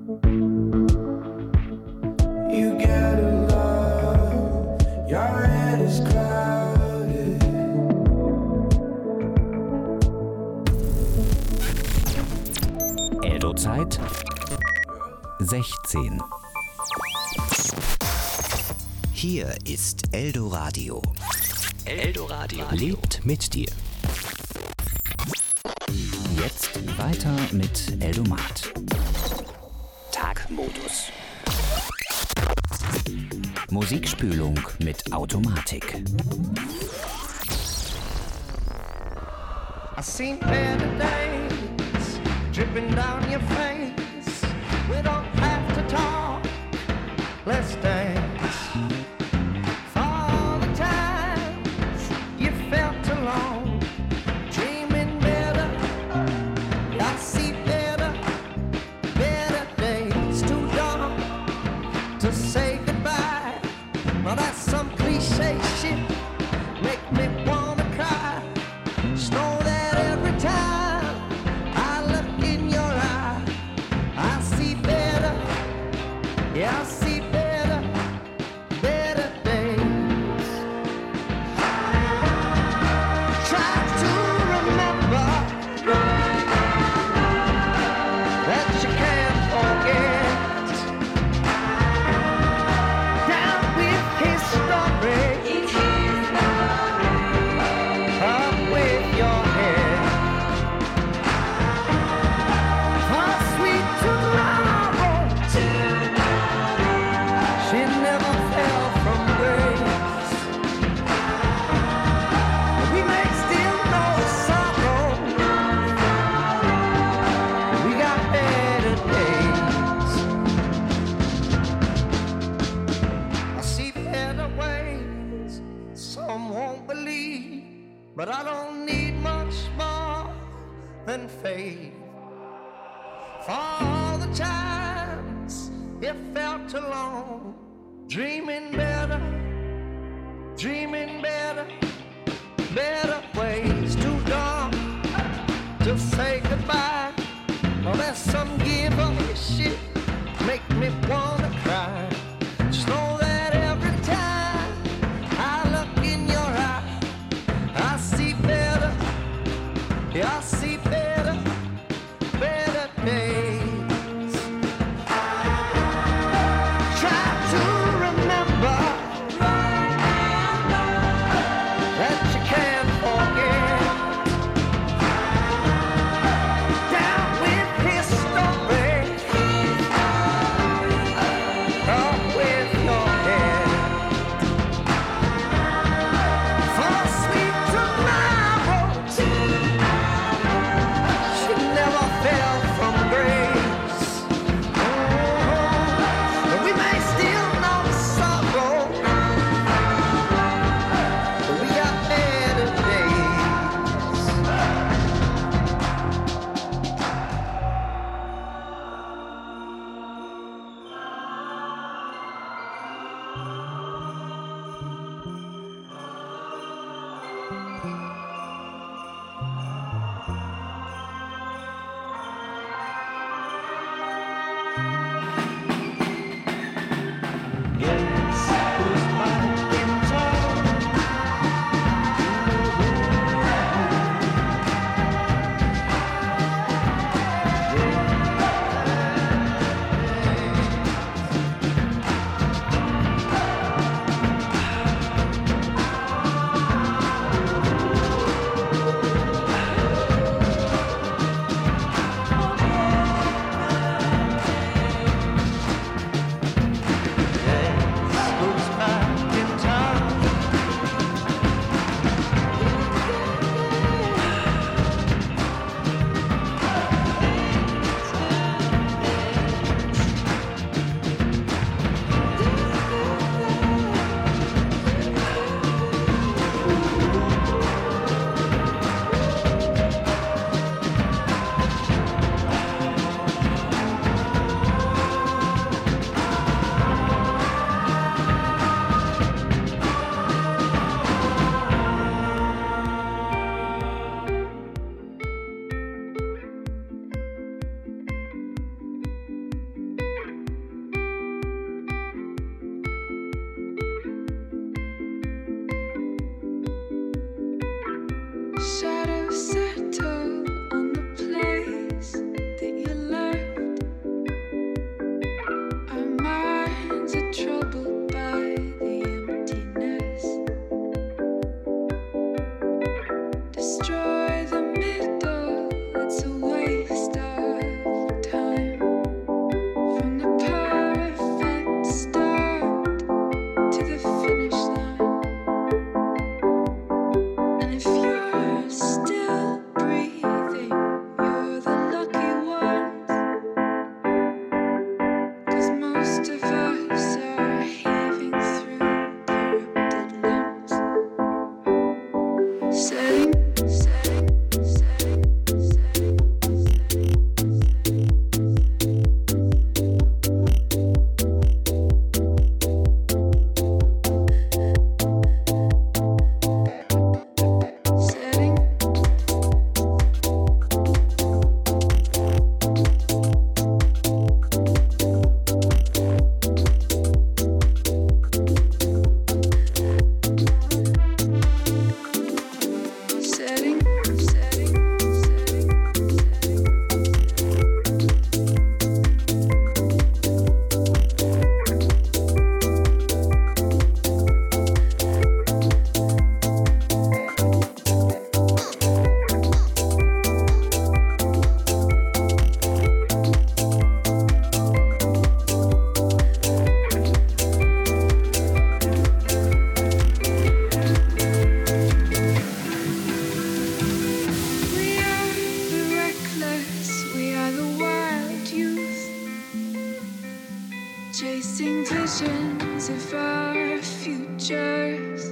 You gotta love, your head is clouded. Eldo-Zeit 16. Hier ist Eldoradio. Eldoradio lebt mit dir. Jetzt weiter mit Eldomat. Tagmodus. Musikspülung mit Automatik. I seen better days dripping down your face. We don't have to talk, let's dance. For all the times you felt alone, dreaming better. I see better, better days. Too dark to say goodbye. Well, that's some cliche shit. Make me wanna cry. Just know that every time I look in your eye, I see better. Yeah, I see better, better days. Try to remember that you can't forget. Down with history, up with your head. How sweet tomorrow, she never fell from grace. We may still know sorrow, we got better days. I see better ways, some won't believe, but I don't need much more than faith. For all the times it felt alone, dreaming better, better ways. Too dark to say goodbye. Oh, there's some give up shit, make me wanna cry. Just know that every time I look in your eye, I see better, yeah, I see better, better days. Try to remember that you can't forget. Down with history, most of us are heaving through corrupted limbs. Setting. Chasing visions of our futures.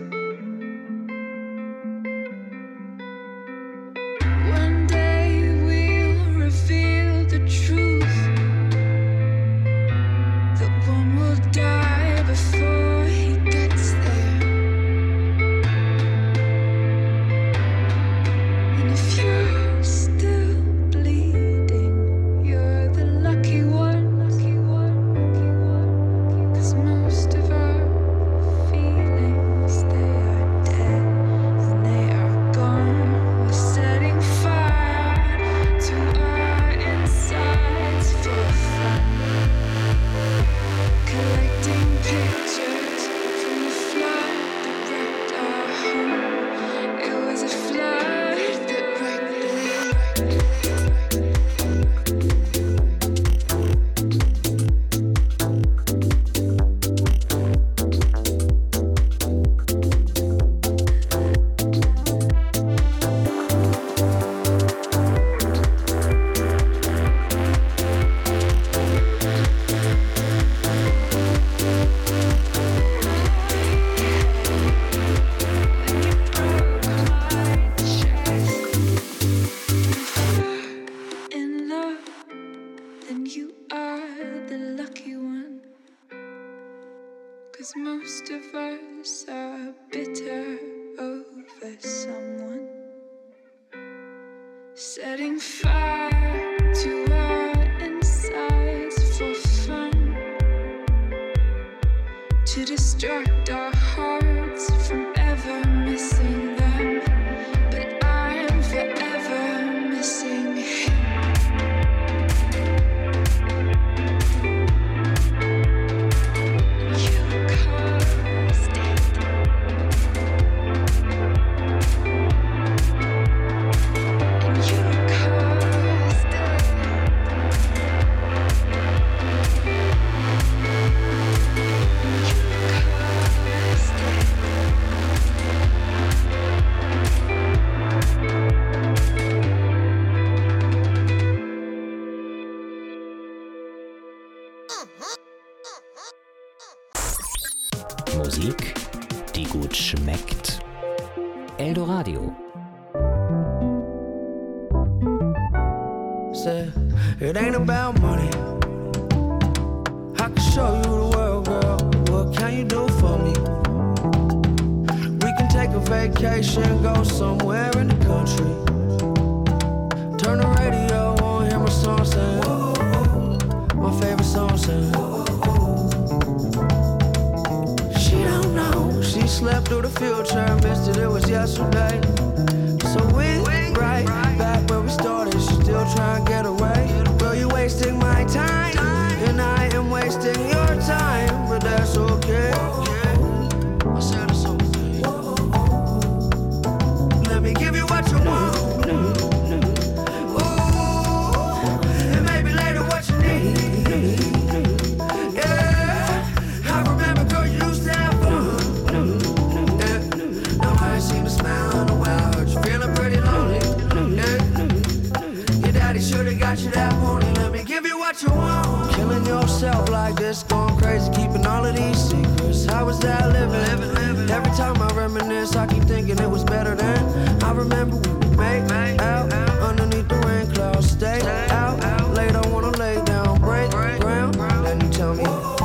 One day we'll reveal the truth, that one will die before he gets there. And if you're still bleeding, you're the lucky one. Most of our feelings, they are dead and they are gone. We're setting fire to our insides for fun, collecting pictures from the flood that wrecked our home. It was a flood that wrecked most of us are bitter over someone, setting fire to our insides for fun, to distract our hearts from ever missing them. But I'm forever missing him. Musik, die gut schmeckt. Eldoradio. Say, it ain't about money. I can show you the world, girl. What can you do for me? We can take a vacation, go somewhere in the country. Turn the radio on, hear my song sing. My favorite song sing. She don't know, she slept through the future, missed it was yesterday. So we right back where we started, she still trying to get away. Girl, you're wasting my time, and I am wasting your time, but that's okay. I said it's okay. Let me give you what you want. Ooh, and maybe later what you need. Yeah, I remember, girl, you used to have fun. Yeah, now I ain't seen a smile in a while. like this, going crazy, keeping all of these secrets. How was that living? Every time I reminisce, I keep thinking it was better then. I remember we would make out underneath the rain clouds. Stay out late, I wanna lay down, break ground. Then you tell me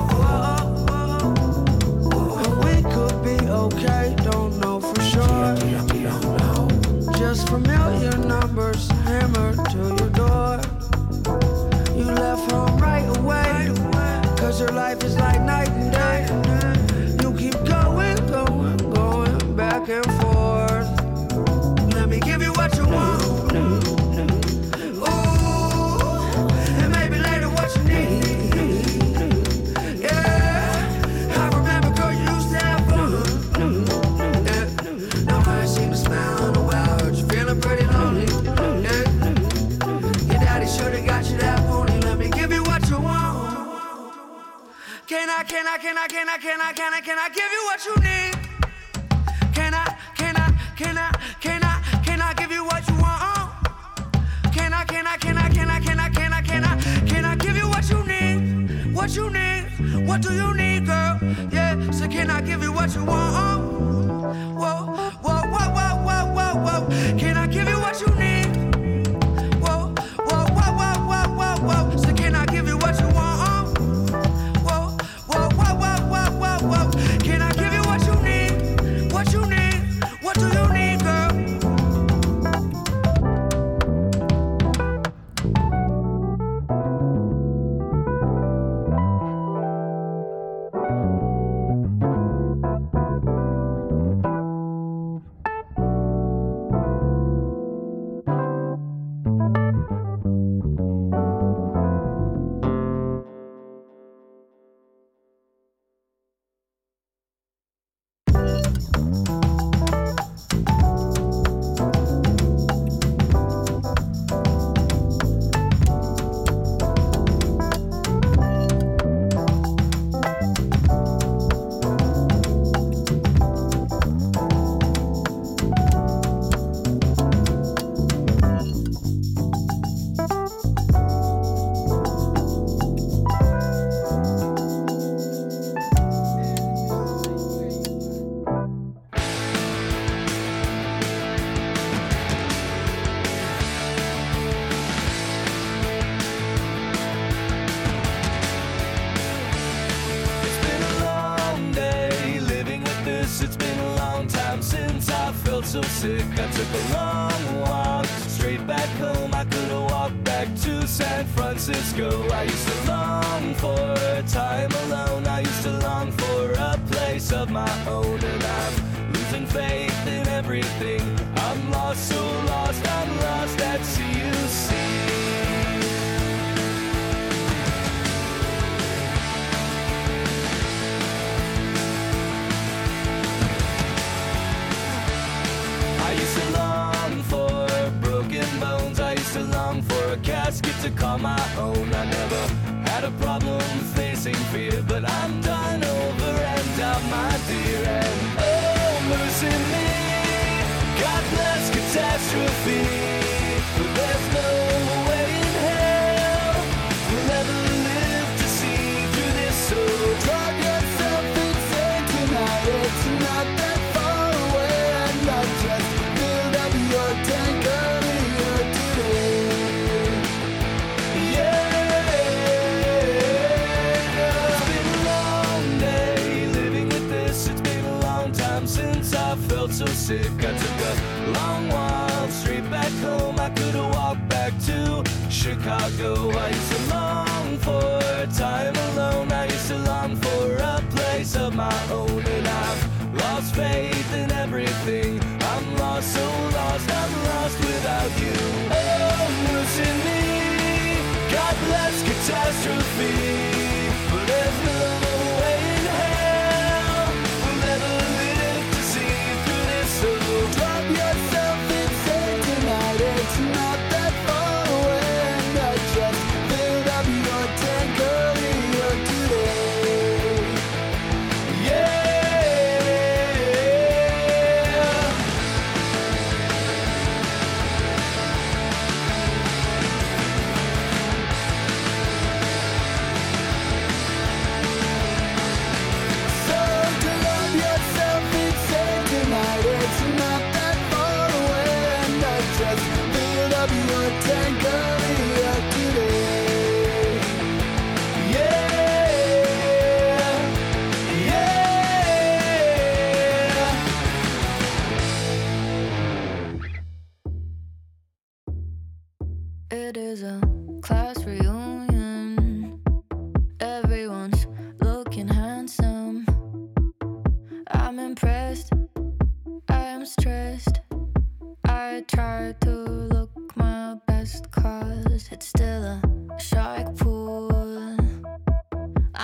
we could be okay, don't know for sure. Just familiar numbers hammered to your door. You left home right away, cause your life is like night and day. You keep going back and forth. Let me give you what you want. Ooh, and maybe later what you need. Yeah, I remember girl you used to have fun. Yeah, now I ain't seen a smile in a while. Heard you feeling pretty lonely. Yeah, your daddy should've got you that pony. Let me give you what you want. Can I give you what you need? Can I give you what you want? Can I give you what you need? What you need? What do you need, girl? Yeah, so can I give you what you want? Whoa. Can I give you what you need? Whoa. So can I give you what you want? Whoa. Can I give you what you need? What you need? What do you need, girl? So sick, I took a long walk straight back home. I could've walked back to San Francisco. I used to long for time alone. I used to long for a place of my own. And I'm losing faith in everything. I'm lost, so lost, I'm lost at sea, you see. I used to long for broken bones. I used to long for a casket to call my own. I never had a problem facing fear, but I'm done over and out, my dear. And oh, mercy me, God bless catastrophe. But there's no way in hell we'll ever live to see through this. So drop yourself and say tonight it's not that far away. And I just filled up your tank earlier today. Yeah, it's been a long day living with this. It's been a long time since I felt so sick. I took a long while straight back home. I could've walked back to Chicago. I used to long for time alone. I used to long for a place of my own. And I've lost faith in everything. I'm lost, so lost, I'm lost without you. Oh, mercy me, God bless catastrophe. But there's no way in hell we'll ever live to see through this. So drop yourself and say tonight it's not that far away. And I just filled up your tank earlier today. Yeah.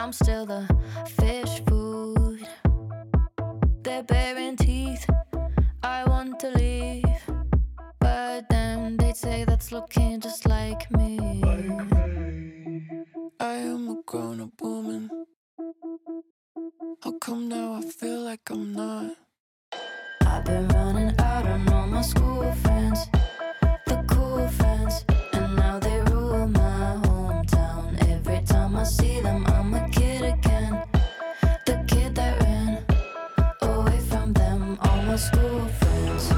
I'm still the fish food. They're baring teeth, I want to leave, but then they'd say that's looking just like me. I am a grown-up woman. How come now I feel like I'm not? I've been running out on all my school friends, the cool friends, and now they rule my hometown. Every time I see them, I'm a kid again, the kid that ran away from them, all my school friends.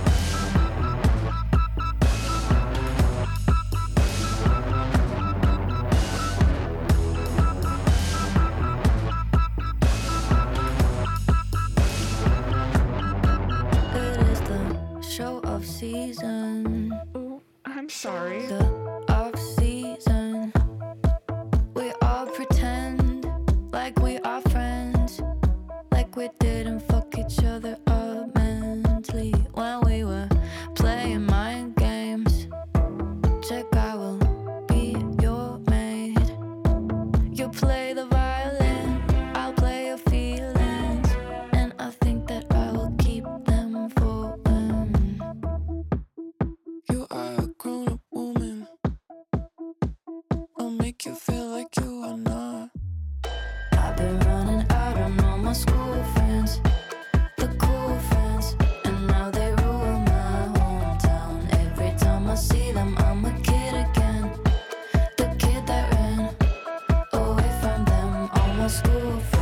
Show of season. Oh, I'm sorry. The off season. We all pretend like we are friends, like we didn't fuck each other up mentally when we were playing mind games. Check, I will be your maid. You play the violin, I'll play your feelings, and I think that I will keep them for You are a grown-up woman. I'll make you feel like you are not. I've been running out on all my school friends, the cool friends, and now they rule my hometown. Every time I see them, I'm a kid again, the kid that ran away from them, all my school friends.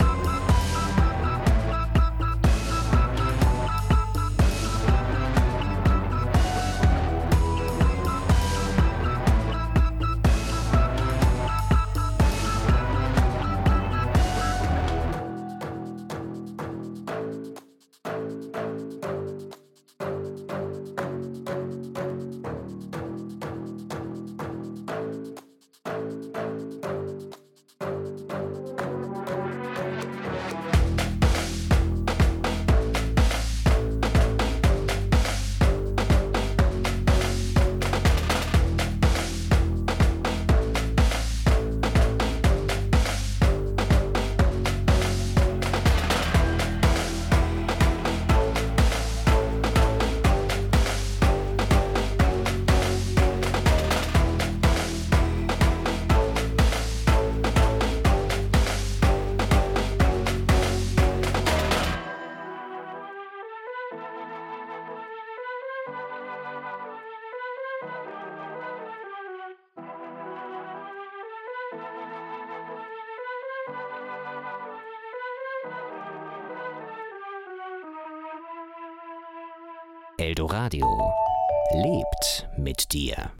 Eldoradio lebt mit dir.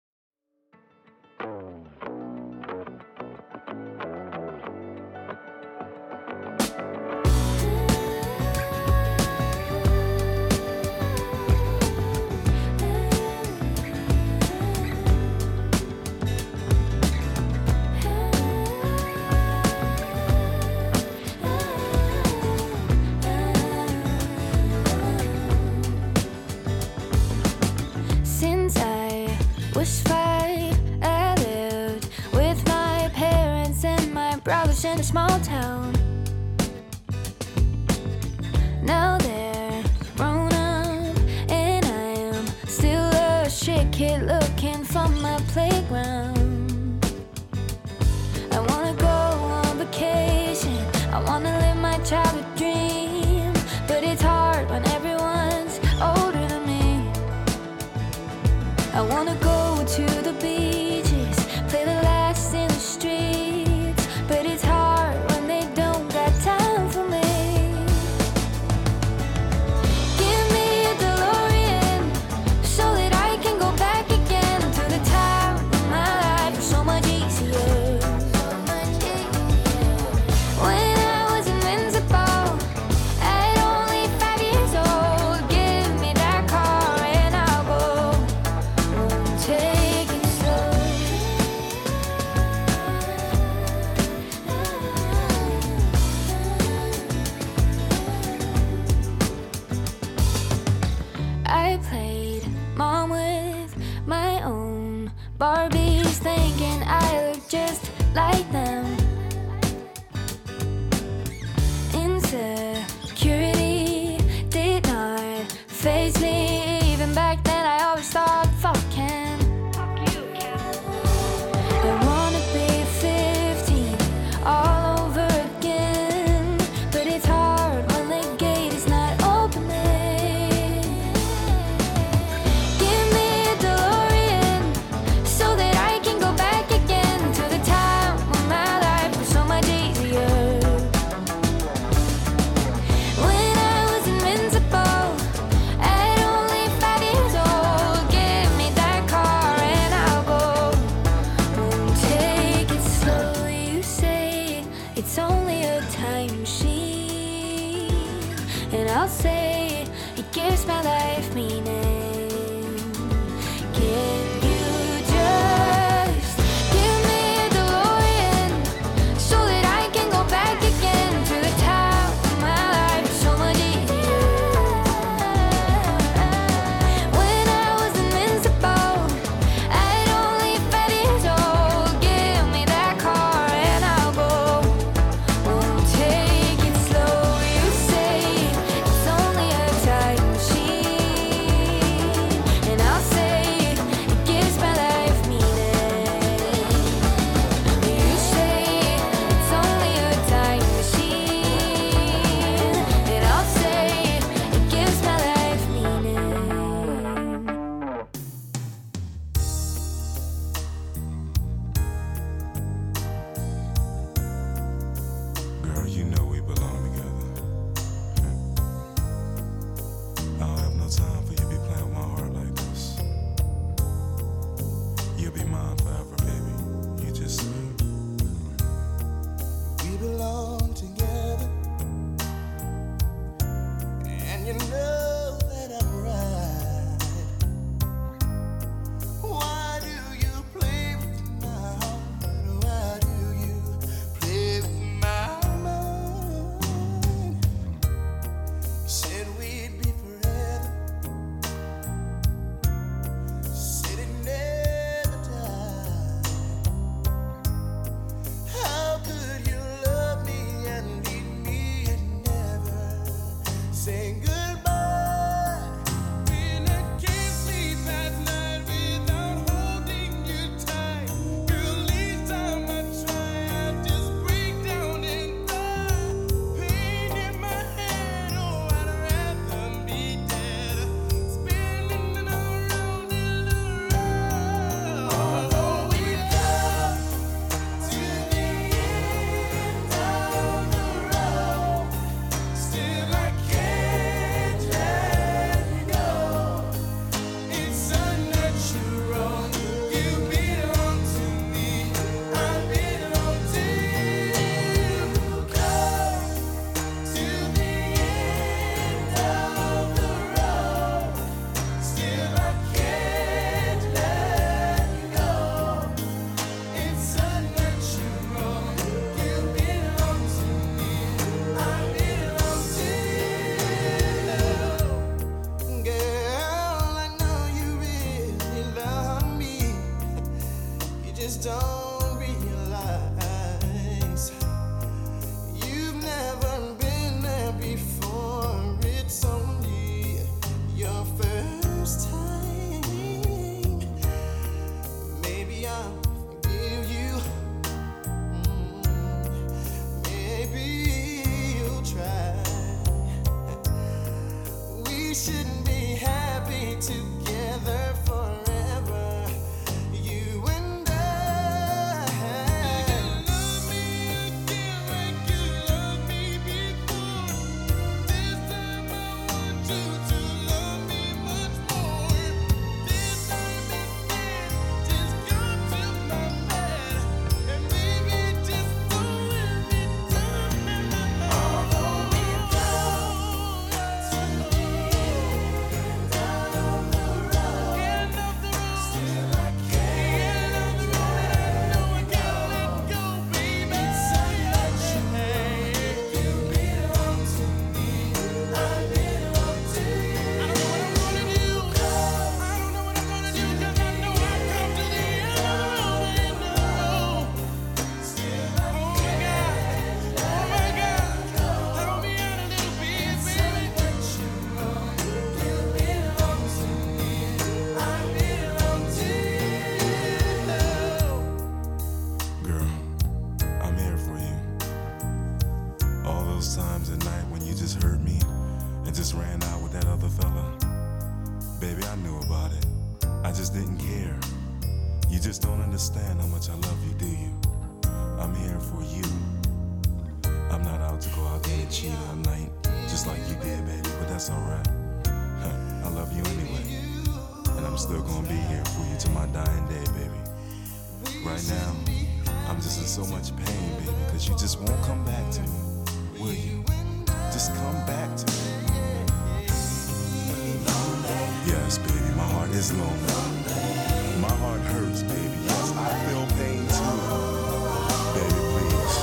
Since I was 5, I lived with my parents and my brothers in a small town. Now they're grown up and I am still a shit kid looking for my playground. I wanna go on vacation, I wanna live my childhood dream, but it's hard when everyone's older than me. I wanna go to the beaches, play the last in the streets, but it's hard when they don't got time for me. Give me a DeLorean so that I can go back again to the time of my life. I'll say it gives my life meaning. Can you just give me a DeLorean so that I can go back again to the top of my life? So much easier. When I was invincible, I'd only 5 years old. Give me that car and I'll go. Won't take it slow. You say it's only a time machine, and I'll say it gives my life meaning. You say it's only a time machine, and I'll say it gives my life meaning. Girl, you know we belong together. I don't have no time for you to be playing with my heart like this. You'll be mine forever, baby. You just say. We belong together, and you know that I'm right. Why do you play with my heart? Why do you play with my mind? You said we'd be forever, said it never died. How could you love me and leave me and never say goodbye? When I can't sleep at night without holding you tight, girl, each time I try, I just break down and die. Pain in my head, oh, I'd rather be dead, spinning around and around. Although we come to the end of the road, still I can't let go. It's unnatural. You belong to me, I belong to you. Come to the end of the road, still I can't let go. It's unnatural. You belong to me, I belong to you. Girl, I know you really love me. You just don't realize you've never been there before. It's only your first time. Maybe I'll forgive you. Maybe you'll try. We shouldn't be happy together forever, you and I. You love me again like you loved me before. This time I want you to love me much more. This time instead, just come to my bed and baby, just don't let me down. Although we go to the end of the road, still I can't. End of the road, I know I can't let go, baby. It's unnatural. You belong to me, I belong to you. I don't know what I'm gonna do. I don't know what I'm gonna do, 'cause I know I come to the end of the road. Still I can't. Oh my God, help me out a little bit, baby. You belong to me, I belong to you. Girl, I'm here for you. All those times at night when you just hurt me and just ran out with that other fella. Baby, I knew about it. I just didn't care. You just don't understand how much I love you, do you? I'm here for you. I'm not out to go out there and cheat all night, just like you did, baby, but that's alright. I love you anyway. And I'm still gonna be here for you to my dying day, baby. Right now, I'm just in so much pain, baby, because you just won't come back to me. Will you? Just come back to me. Yes, baby, my heart is lonely. My heart hurts, baby. Yes, I feel pain too. Baby, please.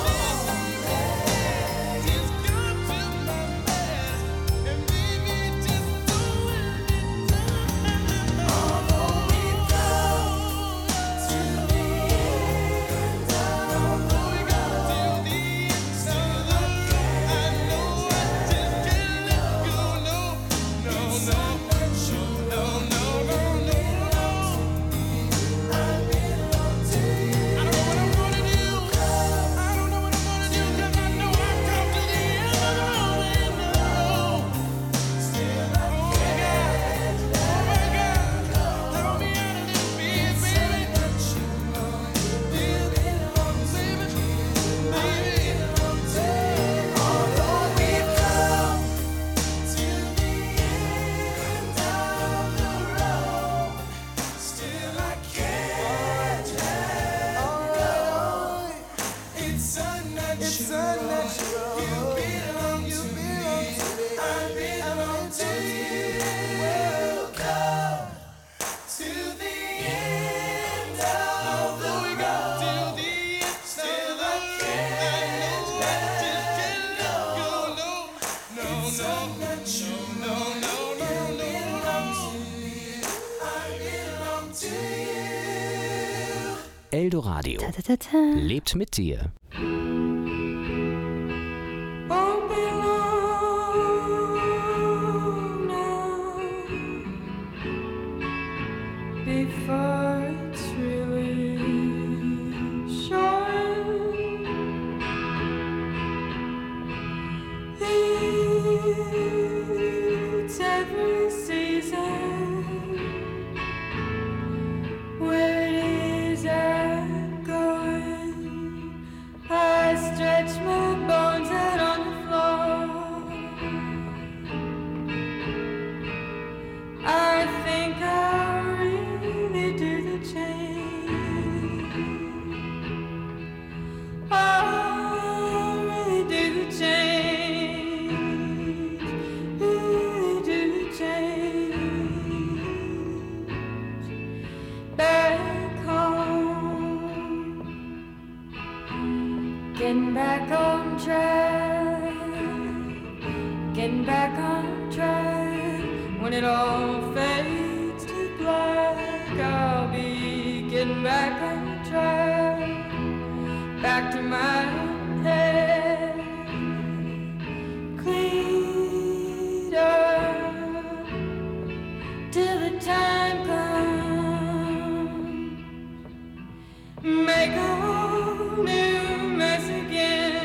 Eldoradio lebt mit dir. Won't be long now before it's really short. It's every season. Where is it going? I stretch my bones out on the floor. I think I really do the change. I really do the change. Really do the change. Back home, getting back on track, getting back on track. When it all fades to black, I'll be getting back on track, back to my head, cleaned up till the time comes. Make a whole new mess again.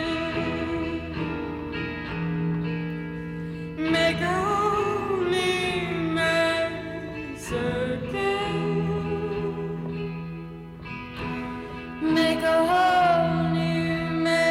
Make a whole new mess again. Make a whole new mess.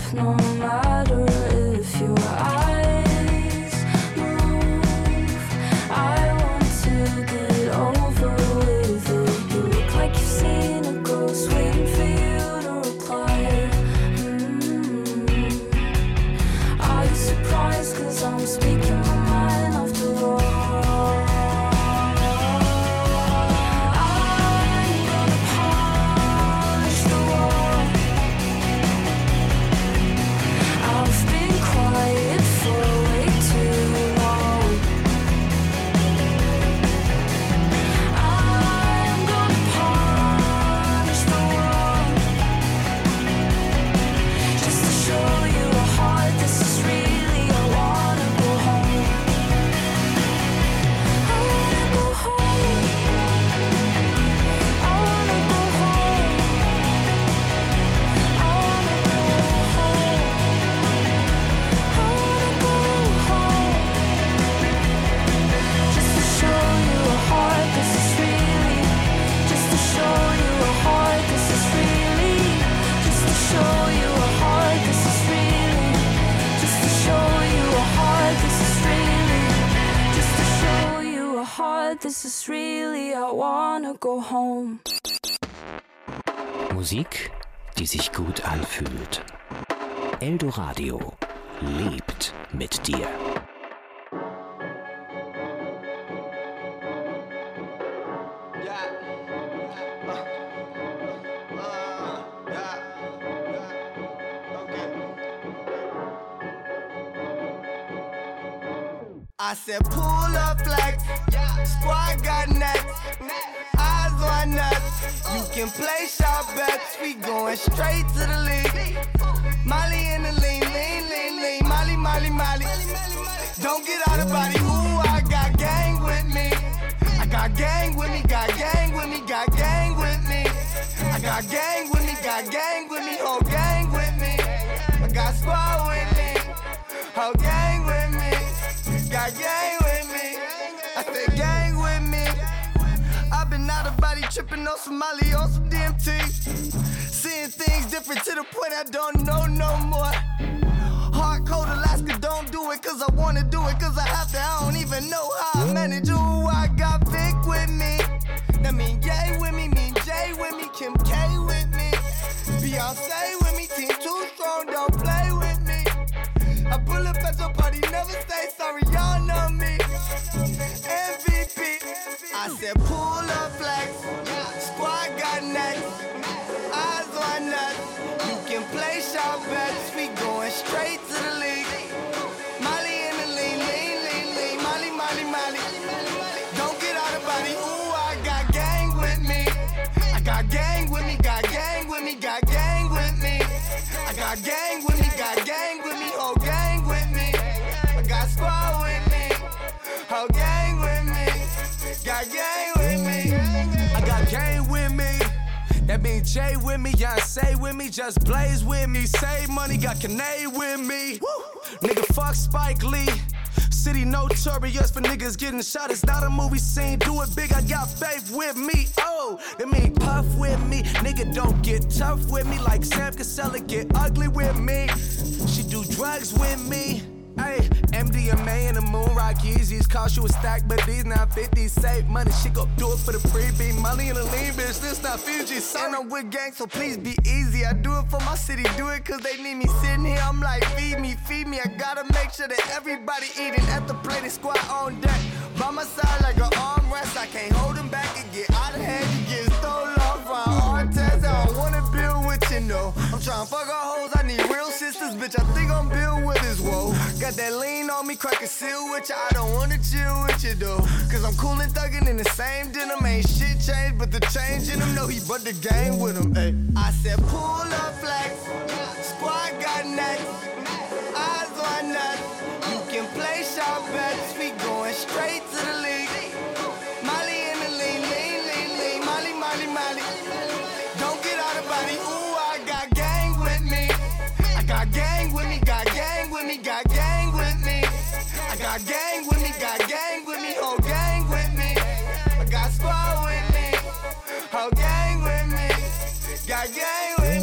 no matter if your eyes move. I want to get over with it. You look like you've seen a ghost waiting for you to reply. Are you surprised 'cause I'm speaking my mind after all? This is really, I wanna go home. Musik, die sich gut anfühlt. Eldoradio lebt mit dir. I said pull up flex, squad got next, eyes on nuts. You can play shot bets, we going straight to the league. Molly in the lean, lean, lean, lean, Molly, Molly, Molly. Don't get out of body, ooh, I got gang with me. I got gang with me, got gang with me, got gang with me. I got gang with me, got gang with me, whole gang with me. I got squad with me, whole gang with me. Got gang with me, I said gang with me. I've been out of body tripping on some Molly, on some DMT. Seeing things different to the point I don't know no more. Hard cold Alaska, don't do it cause I wanna do it cause I have to, I don't even know how I manage. Ooh, I got Vic with me, that mean Ye with me, mean Jay with me, Kim K with me, Beyonce with me, team too strong, don't play with me. I pull up at your party, never say sorry, y'all know me. MVP, I said pull up flex, squad got next, eyes on nuts. You can play shot bets, we going straight to the league. Molly in the lean, lean, lean, lean, Molly, Molly, Molly. Don't get out of body, ooh, I got gang with me. I got gang with me, got gang with me, got gang with me. I got gang with me, got gang with me, whole gang with me. I got squad with me, whole gang with me. Got gang with me. I got gang with me. That means Jay with me, Beyonce with me, Just Blaze with me. Save money, got Kanye with me. Woo. Nigga, fuck Spike Lee. City notorious for niggas getting shot. It's not a movie scene. Do it big, I got faith with me. Oh, that mean puff with me. Nigga, don't get tough with me like Sam Cassella. Get ugly with me. She do drugs with me. Ayy, MDMA and the moon rock Yeezys. Cost you a stack, but these not 50. Save money, she gon' do it for the freebie. Molly and a lean bitch, this not Fiji. And I'm with gang, so please be easy. I do it for my city, do it cause they need me sitting here. I'm like, feed me, feed me. I gotta make sure that everybody eating at the plate and squat on deck. By my side like an armrest, I can't hold them back and get out of hand. You get stolen off my hard test. I don't wanna build with you, no. I'm trying to fuck our hoes, I need real sisters, bitch. I think I'm built with this, whoa. Got that lean on me, crack a seal with you. I don't wanna chill with you though, cause I'm cool and thuggin' in the same denim. Ain't shit changed, but the change in him. No, he brought the game with him. Ay. I said pull up flex, squad got next, eyes on nuts. You can play shot bets, we going straight to the league. Molly in the lean, lean, lean, lean, Molly, Molly, Molly. Don't get out of body, ooh, I got gang with me. I got gang with me, got gang with me, got gang with me. I got gang with me, got gang with me, whole gang with me. I got squad with me, whole gang with me, got gang with me.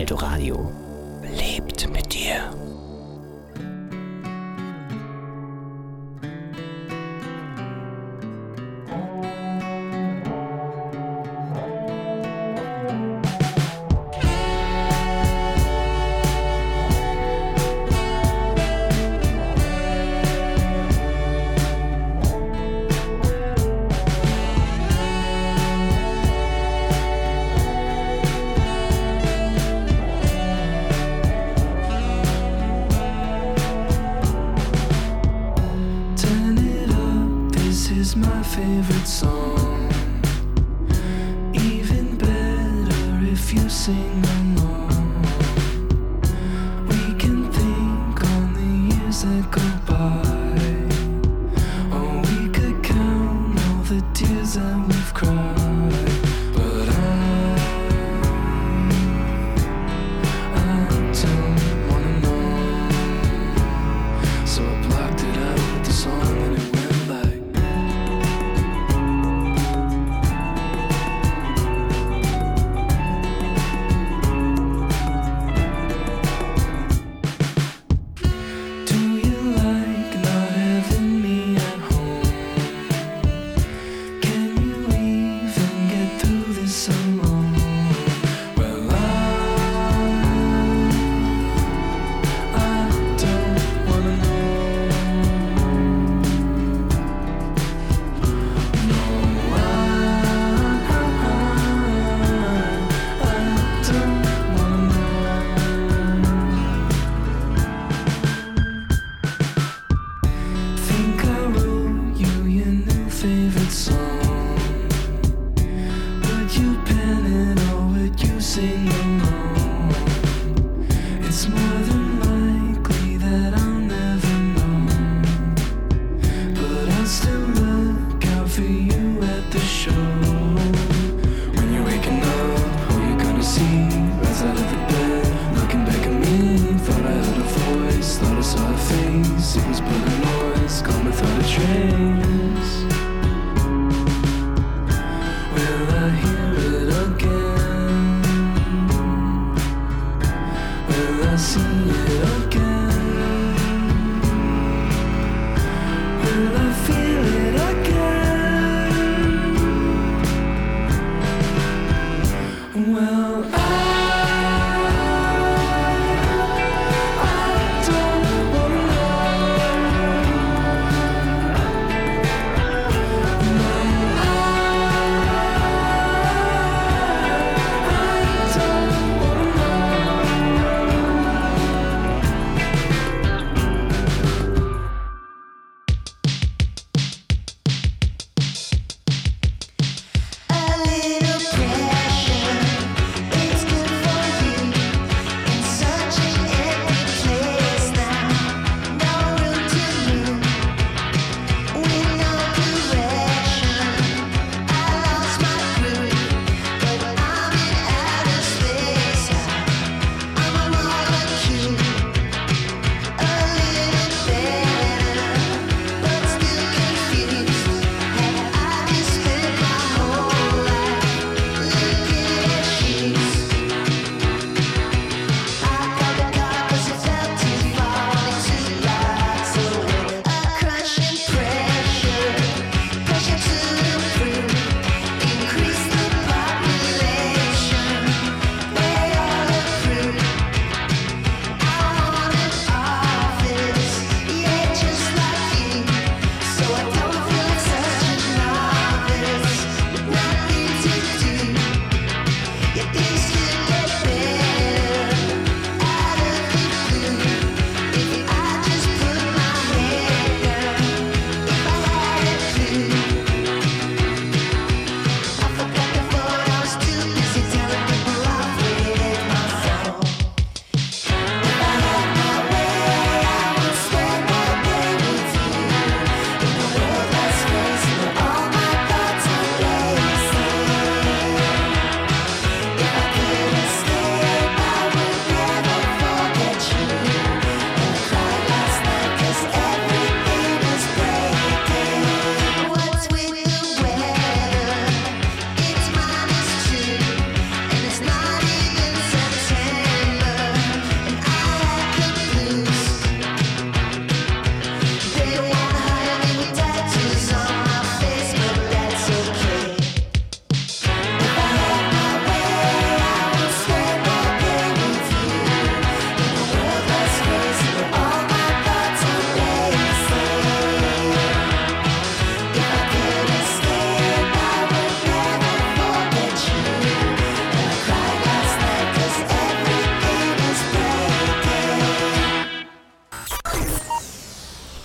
Eldoradio lebt mit dir. Favorite song, even better if you sing along. We can think on the years that go by, or we could count all the tears that we've cried. But I don't wanna know, so I blocked it out with the song and it went like.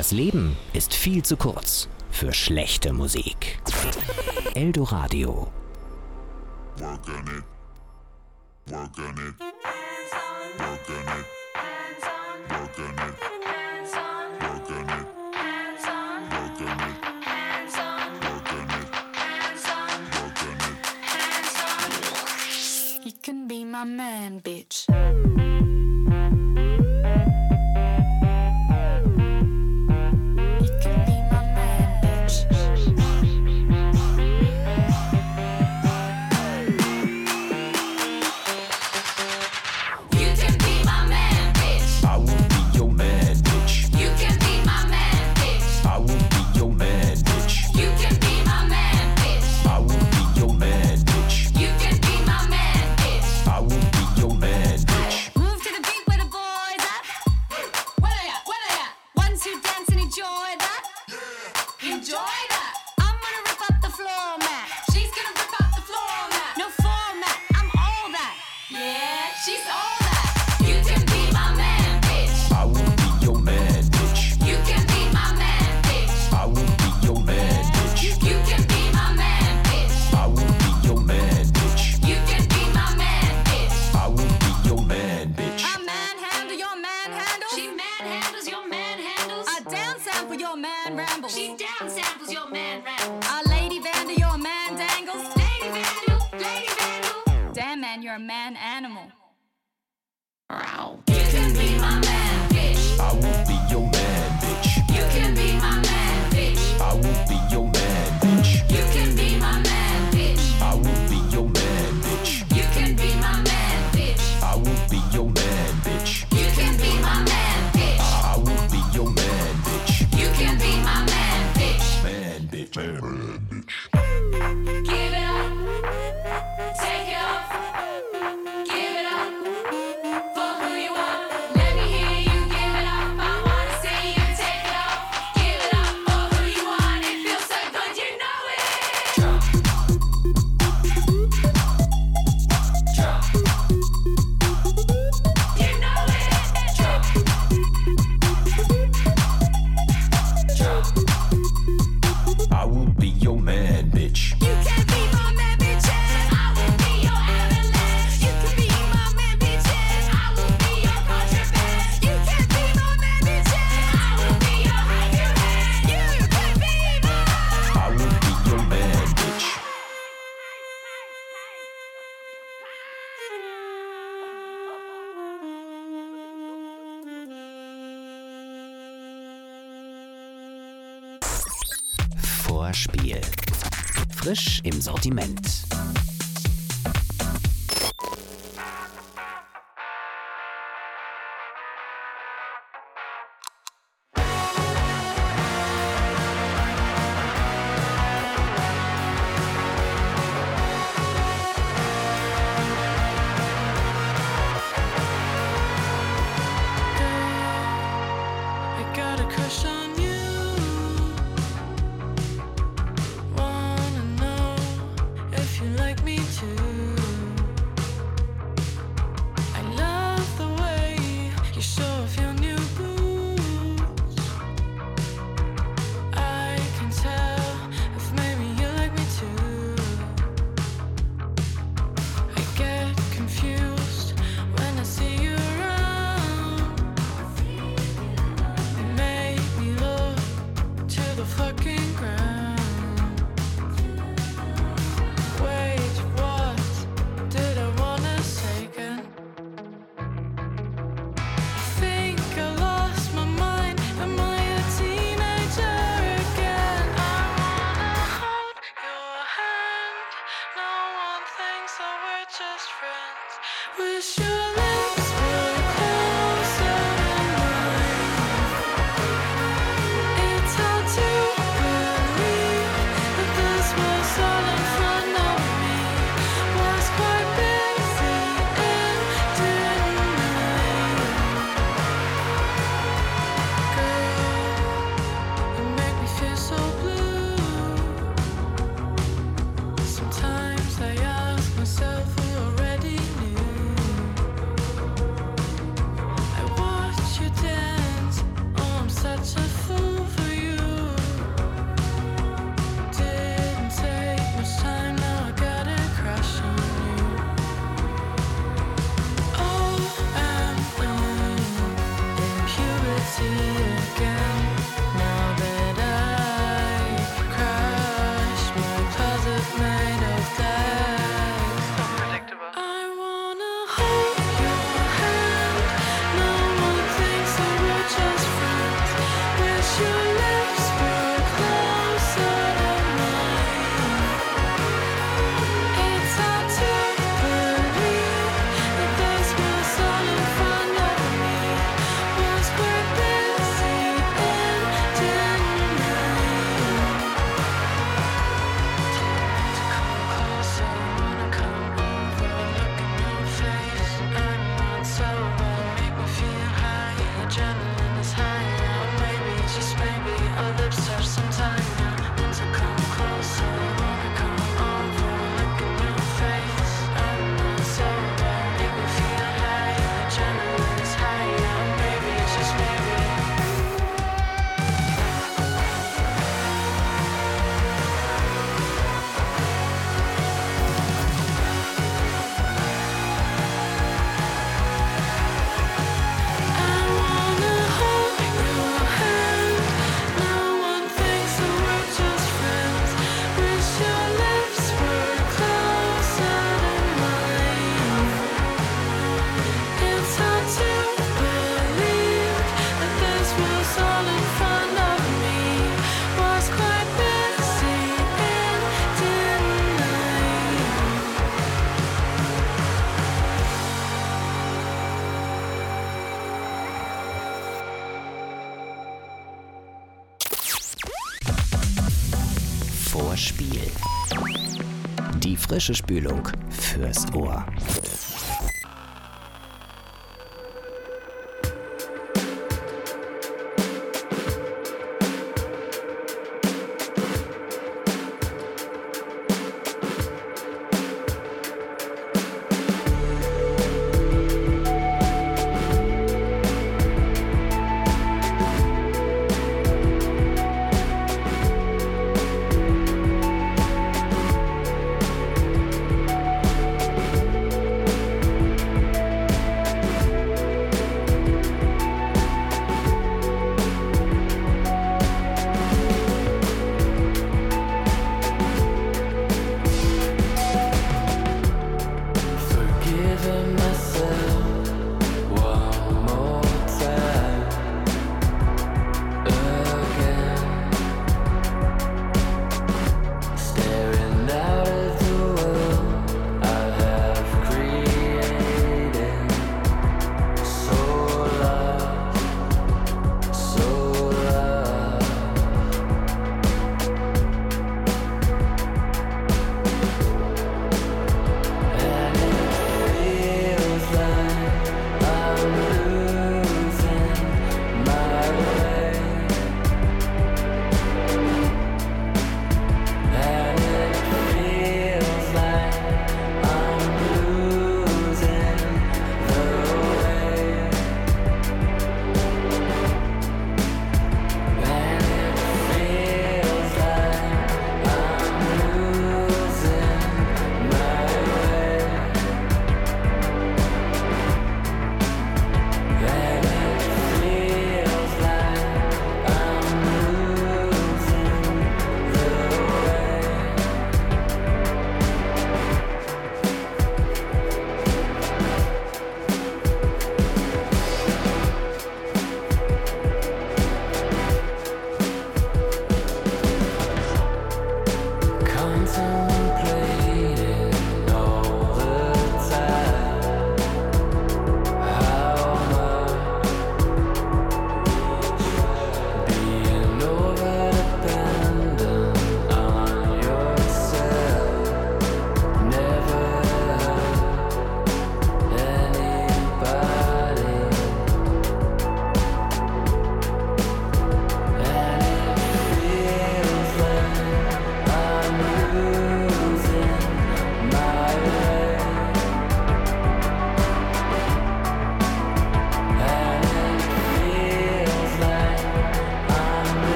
Das Leben ist viel zu kurz für schlechte Musik. Eldoradio. Work on it. Work on it. Work on it. Work on it. Work on it. Work on it. Work on it. You can be my man, bitch. Vorspiel. Frisch im Sortiment. Sometimes I ask myself who already knew. Vorspiel. Die frische Spülung fürs Ohr.